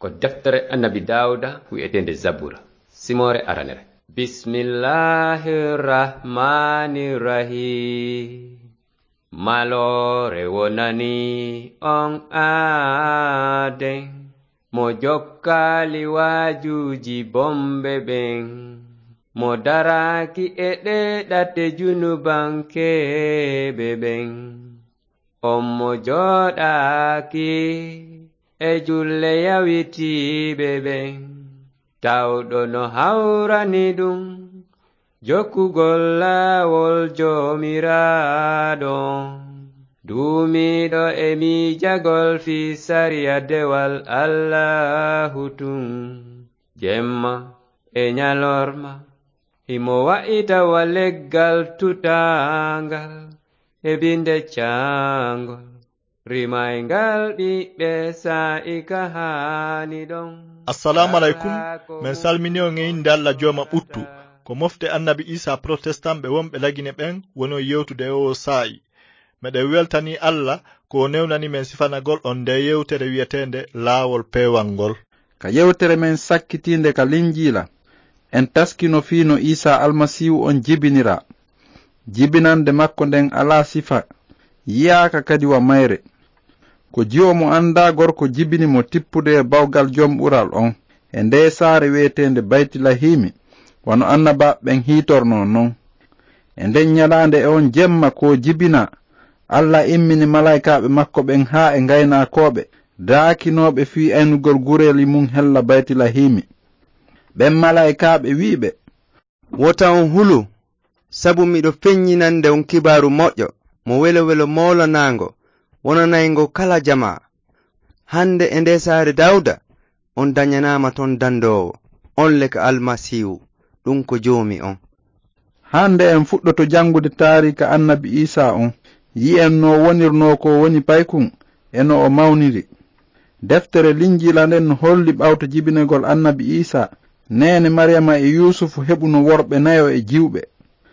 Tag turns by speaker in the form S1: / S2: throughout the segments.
S1: ko deftere annabi Dawuda wi'etende Zabura simore aranere. Bismillahirrahmanirrahim. Malore wonani on aden mo jokkali wajuji bombe ben mo daraki e ɗeɗate junubankebe ben on mo joɗaki e julle yawitiɓe ben tawɗo no hawrani ɗum jokkugol laawol jomiraɗo duumiɗo e miijagol fi sariya dewal Allahu tun jemma e nyalorma himo wa'itawa leggal tutangal e binde cangol rimaygal ɓiɓɓe sa'ika hani ɗon.
S2: Assalamu alaikum. Men salmini on e inde Allah joma ɓuttu ko mofte annabi Isa protestant ɓe wonɓe lagine ɓen wono yewtude o sa'i. Meɗen weltani Allah ko newnani men sifanagol on nde yewtere wi'etende laawol pewangol.
S3: Ka yewtere men sakkitinde ka linjila en taskino fiino Isa almasihu on jibinira. Jibinande makko nden ala sifa yiyaaka kadi wa mayre. Ko jiwo mo anda gorko jibini mo tippude e bawgal jom ɓural on e nde saare wi'etende Baytilahimi wano annaba ɓen hiitorno non. E nden nyalande e on jemma ko jibina Allah immini malaikaɓe makko ɓen haa e gaynaakoɓe daakinoɓe fi aynugol gureli mum hella Baytilahimi. ɓen malaikaɓe wi'iɓe,
S4: wota on hulu sabu miɗo feññinande on kibaru moƴƴo mo welowelo moolanaango wonanaygo kala jama. Hande e nde saare Dawda on dañanama ton dandowo on leka almasihu ɗum ko joomi on.
S3: Hande en fuɗɗoto jangude taarika annabi Isa on yi'en no wonirno ko woni paykun e no o mawniri. Deftere linjila nden holli ɓawto jibinegol annabi Isa nene Maryama e Yusufu heɓuno worɓe nayo e jiwɓe.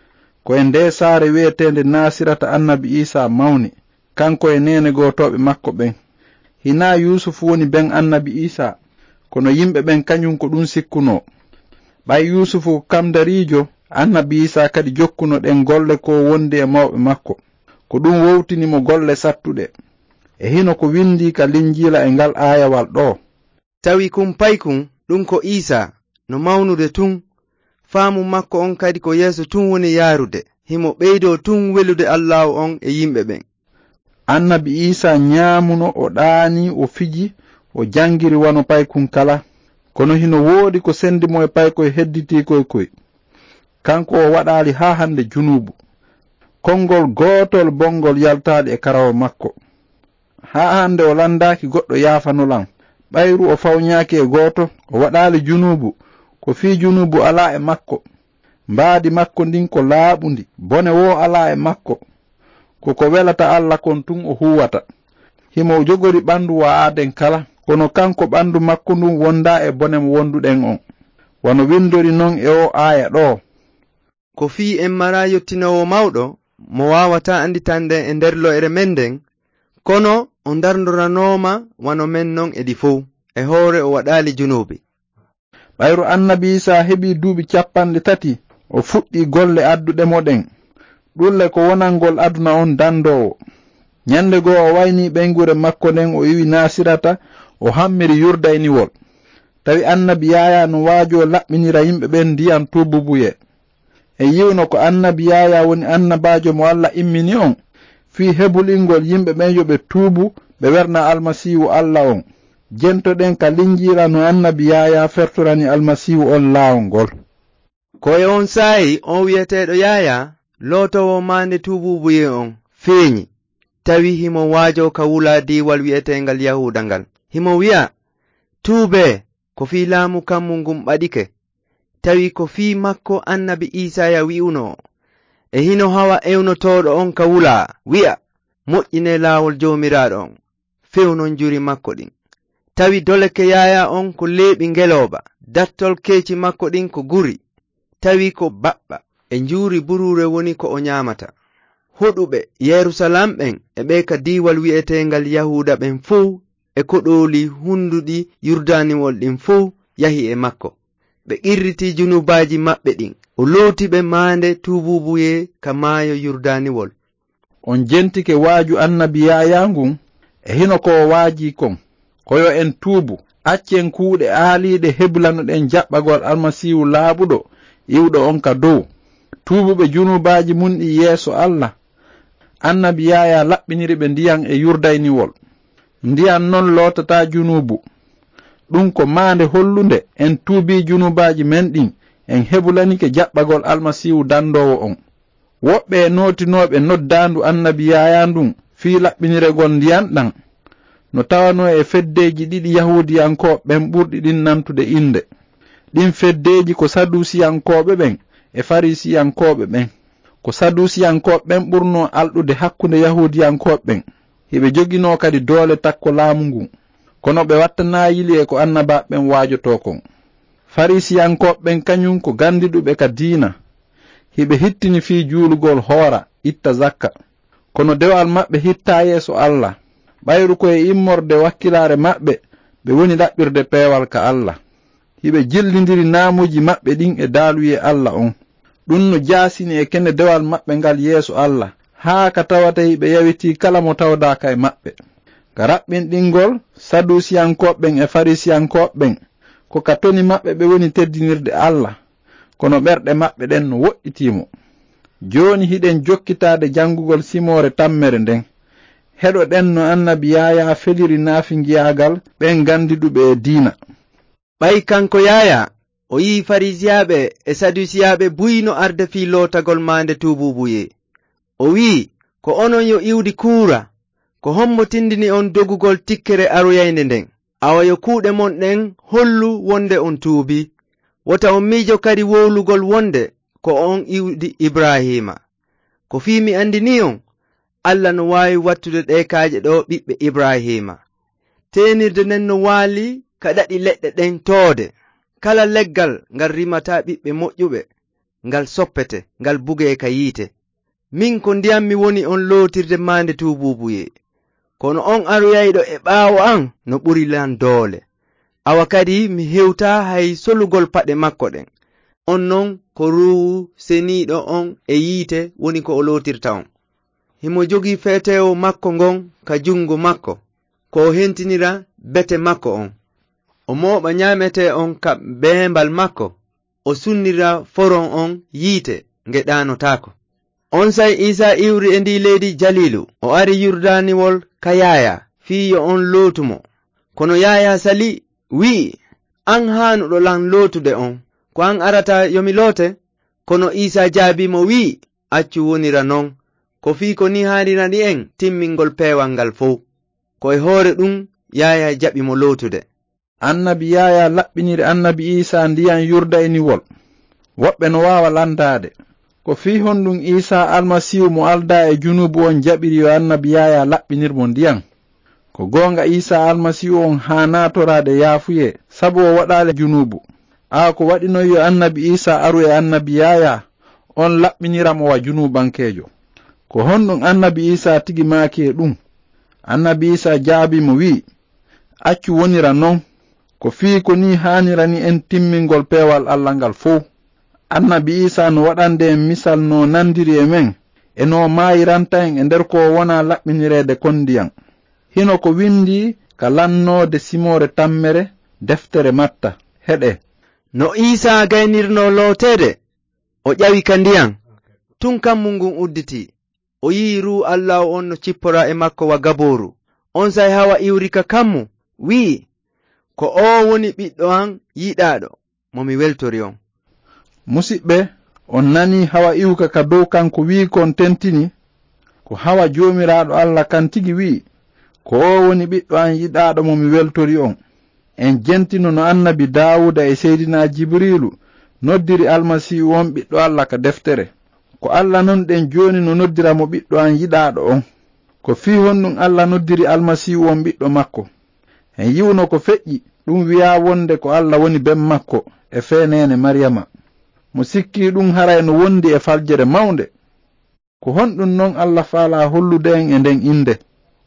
S3: Ko e nde saare wi'etende Nasirata annabi Isa mawni kanko e nene gotoɓe makko ɓen. Hina Yusufu woni ben annabi Isa kono yimɓe ɓen kañum ko ɗum sikkuno. ɓay Yusufu ko kamdarijo annabi Isa kadi jokkuno ɗen golle ko wondi e mawɓe makko ko ɗum wowtinimo golle sattuɗe. E hino ko windi ka linjila e ngal ayawal ɗo,
S4: tawi kum paykun ɗum ko Isa no mawnude tun faamu makko on kadi ko yeeso tun woni yaarude himo ɓeydo tun welude Allahu on e yimɓe ɓen.
S3: Annabi Isa nyaamuno o ɗaani o fiji o jangiri wano paykun kala kono hino woodi ko sendimo e paykoye hedditi koy kanko o waɗali haa hande junubu kongol gootol bongol yaltaali e karawo makko haa hande o landaki goɗɗo yaafanolan ɓayru o fawñaaki e gooto o waɗali junubu ko fii junubu ala e makko mbaadi makko ndin ko laaɓundi bone wo ala e makko koko welata Allah kon tun o huwata himo jogori ɓandu wa'aden kala kono kanko ɓandu makko ndun wonda e bone mo wonduɗen on wano windori non e o aya ɗo,
S4: ko fii en mara yettinowo mawɗo mo wawata anditande e nder lo'ere men nden kono o dardoranoma wano men non edi fo e hoore o waɗali junubi.
S3: ɓayru annabi Isa heɓi duuɓi 30 o fuɗɗi golle adduɗe moɗen ɗulle ko wonangol aduna on dandowo. Nyande go o wayni ɓengure makko nden o yiwi Nasirata o hammiri yurdayniwol tawi annabi Yaya no waajo laɓɓinira yimɓe ɓen ndiyam tububuye e yiwno ko annabi Yaya woni annabajo mo Allah immini on fi heɓulingol yimɓe ɓen yoɓe tuubu ɓe werna almasihu Allah on. Jentoɗen ka linjira no annabi Yaya fertorani almasihu on laawol ngol.
S4: Koye on saayi on wi'eteɗo Yaya lootowo mande tububuye on feeñi tawi himo waajo ka wula diwal wi'etengal Yahuda ngal. Himo wi'a tuube ko fi laamu kammu ngum ɓaɗike tawi ko fi makko annabi Isaya wi'uno e hino hawa ewnotoɗo on ka wula wi'a moƴƴine laawol jomiraɗo on fewnon juri makko ɗin tawi doleke Yaya on ko leeɓi ngeloba dattol keeci makko ɗin ko guri tawi ko baɓɓa e njuri burure woni ko o nyamata. Hoɗuɓe Yerusalam ɓen e ɓe ka diwal wi'etengal Yahuda ɓen fuu e koɗoli hunduɗi yurdaniwol ɗin fuu yahi e makko. Ɓe qirriti junubaji maɓɓe ɗin. O lootiɓe maande tuububuye ka maayo yurdaniwol.
S3: On jentike waaju annabi yaya ngun e hino ko waaji kon koyo en tuubu accen kuuɗe aaliiɗe heblanoɗen jaɓɓagol almasihu laaɓuɗo iwɗo on ka dow tuubuɓe junubaji mun ɗi yeeso Allah. Annabi yaya laɓɓiniri ɓe ndiyan e yurdaynivol. Ndiyan non lootata junubu. Ɗum ko maande hollunde en tuubi junubaji men ɗin en hebulanike jaɓɓagol almasihu dandowo on. Woɓɓe nootinoɓe noddandu annabi yaya ndun fii laɓɓiniregol ndiyan ɗan no tawano e feddeji ɗiɗi yahudiyankoɓe ɓen ɓurɗi ɗin nantude inde. Ɗin feddeji ko sadusiyankoɓe ɓen e farisiyankoɓe ɓen. Ko sadusiyankoɓe ɓen ɓurno alɗude hakkunde yahudiyankoɓe ɓen. Hiɓe jogino kadi doole takko laamu ngun. Kono ɓe wattana yili e ko annabaɓe ɓen waajoto kon. Farisiyankoɓe ɓen kañum ko gandiɗuɓe ka diina. Hiɓe hittini fii juulugol hoora itta zakka. Kono dewal maɓɓe hitta yeeso Allah. Ɓayru koye immorde wakkilare maɓɓe ɓe woni ɗaɓɓirde peewal ka Allah. Hiɓe jillindiri naamuji maɓɓe ɗin e daaluye Allah on. Ɗum no jaasini e kene dewal maɓɓe ngal yeeso Allah haa ka tawata hiɓe yawiti kala mo tawdaka e maɓɓe. Ka raɓɓinɗingol sadusiyankoɓen e farisiyankoɓen ko ka toni maɓɓe ɓe woni teddinirde Allah kono ɓerɗe maɓɓe ɗen no woɗɗitimo. Joni hiɗen jokkitade jangugol simore tammere nden. Heɗo ɗen no annabi yaya feliri naafingiyagal ɓen gandiɗuɓe e diina.
S4: Ɓay kanko yaya o yi farisiyaɓe e sadusiyaɓe buyino arde fi lootagol maande tuububuye. O wi ko onon yo iwdi kuura ko hommotindini on dogugol tikkere aroyayde nden. Awa yo kuuɗe mon ɗen hollu wonde on tuubi. Wota on miijo kadi wowlugol wonde ko on iwdi Ibrahima. Ko fii mi andini on Allah no waawi wattude ɗe kaaje ɗo ɓiɓɓe Ibrahima. Tenirde nden no waali ka ɗaɗi leɗɗe ɗen toode. Kala leggal ngal rimata ɓiɓɓe moƴƴuɓe ngal soppete ngal buge ka yiite. Min ko ndiyam mi woni on lootirde maande tuububuye. Kono on aroyayɗo e ɓaawo an no ɓuri lan doole. Awa kadi mi hewta hay solugol paɗe makko ɗen. On non ko ruwu seniiɗo on e yiite woni ko o lootirta on. Himo jogi feetewo makko ngon ka jungo makko ko o hentinira bete makko on. O mooɓa nyamete on ka beembal makko. O sunnira foron on yiite nge ɗanotako. On say Isa iwri e ndi leydi Jalilu. O ari yurdaniwol ka yaya fiyo on lootumo. Kono yaya sali wi an hanuɗo lan lootude on. Ko an arata yomi loote? Kono Isa jaabimo wi accu wonira non. Ko fi ko ni haanirani en timmingol peewal ngal fof. Ko e hoore ɗum yaya jaɓimo lootude.
S3: Annabi yaya laɓɓiniri annabi Isa ndiyan yurdayniwol. Woɓɓe no waawa landade. Ko fi honɗum Isa almasihu mo alda e junubu on jaɓiri yo annabi yaya laɓɓinirmo ndiyan. Ko gonga Isa almasihu on hanatorade yaafuye sabu o waɗale junubu. Ko waɗino yo annabi Isa aru e annabi yaya on laɓɓiniramo wa junubankejo. Ko honɗum annabi Isa tigi maaki e ɗum. Annabi Isa jaabimo wi accu wonira non. Ko fii ko ni haanirani en timmingol peewal Allah ngal fof. Annabi Isa no waɗande en misal no nandiri e men e no maayiranta en e nder ko wona laɓɓinirede kondiyan. Hino ko windi ka lannode simore tammere deftere Matta. Heɗe
S4: no Isa gaynirno lootede o ƴawi ka ndiyan tun kammu ngun udditi. O yi ru Allah on no cippora e makko wa gaboru. On say hawa iwri ka kammu wi ko o woni ɓiɗɗo an yiɗaɗo momi weltori on.
S3: Musidɓe, on nani hawa iwka ka dow kanko wi kon tentini ko hawa jomiraɗo Allah kan tigi wi ko o woni ɓiɗɗo an yiɗaɗo momi weltori on. En jentino no annabi Dawuda e seydina Jibrilu noddiri almasihu on ɓiɗɗo Allah ka deftere. Ko Allah non ɗen joni no noddira mo ɓiɗɗo an yiɗaɗo on. Ko fi honɗum Allah noddiri almasihu on ɓiɗɗo makko. En yiwno ko feƴƴi ɗum wi'a wonde ko Allah woni ben makko e fenene Maryama. Mo sikki ɗum haray no wondi e faljere mawnde. Ko honɗum non Allah faala hollude en e nden inde.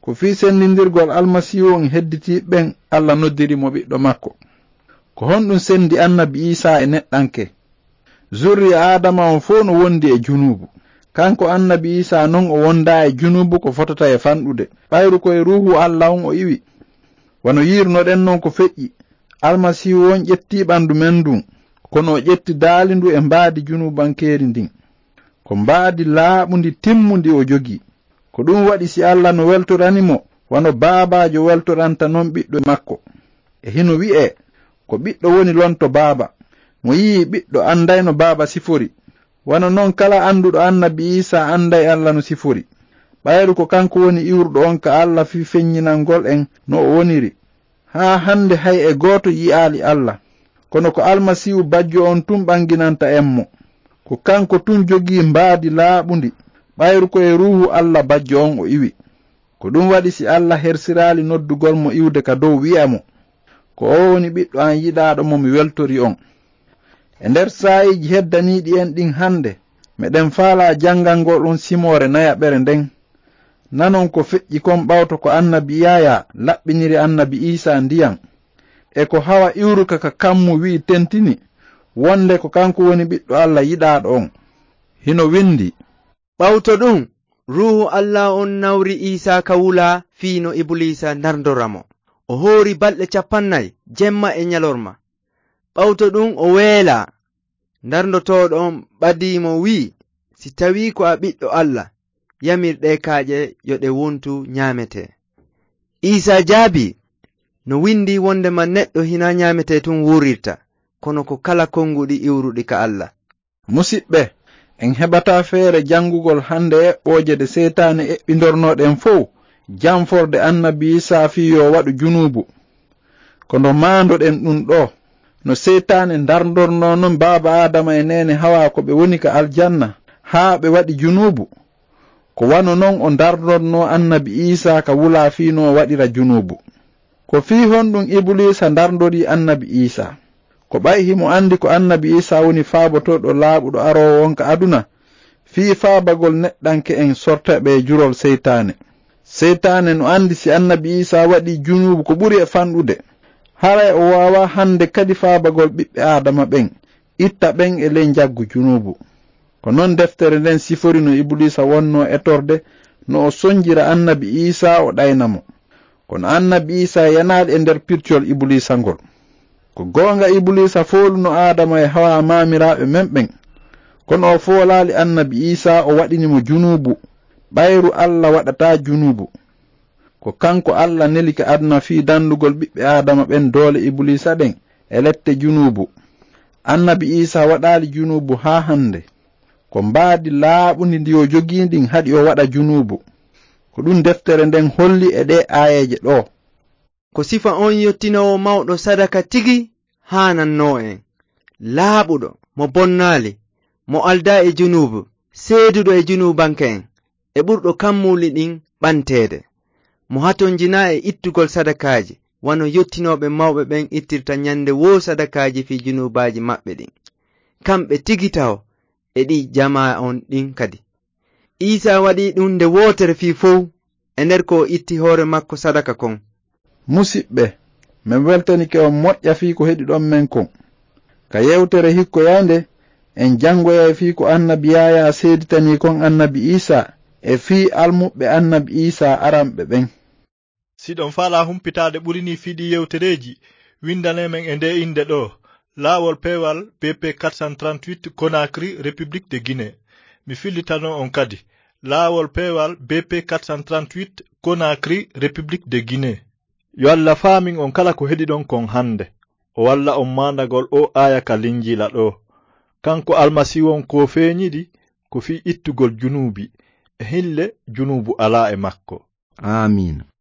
S3: ko fi sendindirgol almasihu on hedditi ɓen Allah noddiri mo ɓiɗɗo makko. Ko honɗum sendi annabi Isa e neɗɗanke. Zurri Adama on fo no wondi e junubu. Kanko annabi Isa non o wonda e junubu ko fotata e fanɗude. Ɓayru koye ruhu Allah on o iwi. Wano yirnoɗen non ko feƴƴi. Almasihu on ƴetti ɓandu men ndun, kono o ƴetti daali ndu e mbaadi junubankeri ndin. Ko mbaadi laaɓundi timmundi o jogi. Ko ɗum waɗi si Allah no weltoranimo, wano baabajo weltoranta non ɓiɗɗo makko. E hino wi'e, ko ɓiɗɗo woni lonto baaba. Mo yii ɓiɗɗo anday no baaba sifori. Wano noon kala anduɗo annabi Isa anday Allah no sifori. Ɓayru ko kanko woni iwruɗo on ka Allah fi feññinangol en no o woniri. Haa hande hay e gooto yi'aali Allah. Kono ko almasihu bajjo on tun ɓanginanta en mo. Ko kanko tun jogii mbaadi laaɓundi. Ɓayru ko e ruhu Allah bajjo on o iwi. Ko ɗum waɗi si Allah hersiraali noddugol mo iwde ka dow wi'a mo, ko o woni ɓiɗɗo an yiɗaaɗo mo mi weltori on. E nder saayiji heddaniiɗi en ɗin hande, meɗen faala jangal ngol ɗum simore nayaɓere nden. Nanon ko feƴƴi kon ɓawto ko annabi Yaya laɓɓiniri annabi Isa ndiyam, e ko hawa iwruka ka kammu wi'i tentini, wonde ko kanko woni ɓiɗɗo Allah yiɗaaɗo on. Hino windi,
S4: ɓawto ɗum ruhu Allah on nawri Isa ka wula fiino Iblisa ndarndoramo. O hoori balɗe 40 jemma e nyalorma. Ɓawto ɗum o weela. Ndarndotoɗo on ɓadimo wi'i, si tawi ko a ɓiɗɗo Allah, yamirɗe kaaƴe yo ɗe wontu nyamete. Isa jaabi, no windi wondema neɗɗo hina nyamete tun wurirta, kono ko kala konguɗi iwruɗi ka Allah.
S3: Musidɓe, en heɓata feere jangugol hande eɓɓoje de setane eɓɓindornoɗen fof jamforde annabi Isa fiyo waɗu junubu. Kono maandoɗen ɗum ɗo, no setane ndarndorno non baba Adama e nene Hawa ko ɓe woni ka aljanna haa ɓe waɗi junubu, ko wano non o ndarndorno annabi Isa ka wula fiino waɗira junubu. Ko fi honɗum Iblisa ndarndori annabi Isa, ko ɓay himo andi ko annabi Isa woni faabotoɗo laaɓuɗo arowo on ka aduna, fi faabagol neɗɗanke en sorta ɓe jurol seytane. Seytane no andi si annabi Isa waɗi junubu ko ɓuri e fanɗude, haray o wawa hande kadi faabagol ɓiɓɓe Adama ɓen itta ɓen e ley jaggu junubu. Ko non deftere nden sifori no Iblisa wonno etorde no o sonjira annabi Isa o ɗaynamo. Kono annabi Isa yanaali e nder pircol Iblisa ngol. Ko goonga Iblisa fooluno Adama e Hawa maamiraɓe men ɓen, kono o foolaali annabi Isa o waɗinimo junubu. Ɓayru Allah waɗata junubu. Ko kanko Allah neli ka aduna fi dandugol ɓiɓɓe Adama ɓen doole Iblisa ɗen e lette junubu. Annabi Isa waɗaali junubu haa hande. Ko mbaadi laaɓundi ndi o jogii ndin haɗi o waɗa junubu. Ko ɗum deftere nden holli e ɗe aayeje ɗo.
S4: Ko sifa on yottinowo mawɗo sadaka tigi haananno en, laaɓuɗo mo bonnaali, mo alda e junubu, seeduɗo e junubanke en, e ɓurɗo kammuli ɗin ɓanteede, mo hatonjina e ittugol sadakaaji, wano yottinoɓe mawɓe ɓen ittirta nyande wo sadakaaji fi junubaji maɓɓe ɗin. Kamɓe tigi taw e ɗi jama on ɗin kadi. Isa waɗi ɗum nde wotere fi fow e nder ko itti hoore makko sadaka kon.
S3: Musidɓe, min weltanike on moƴƴa fi ko heɗi ɗon men kon. Ka yewtere hikkoyande en jangoya fi ko annabi Yaya seeditani kon annabi Isa e fi almuɓe annabi Isa aranɓe ɓen.
S2: Siɗon faala humpitade ɓurini fiɗi yewtereji, windanemen e nde inde ɗo: Laawol peewal BP 438 Conakry, République de Guinée. Mi fillitano on kadi: Laawol peewal BP 438 Conakry, République de Guinée. Yo Allah faamin on kala ko heɗi ɗon kon hande, o walla on mandagol o aya ka linjila ɗo. Kanko almasihu on ko feeñiɗi ko fi ittugol junubi, e hille junubu ala e makko.
S3: Amin.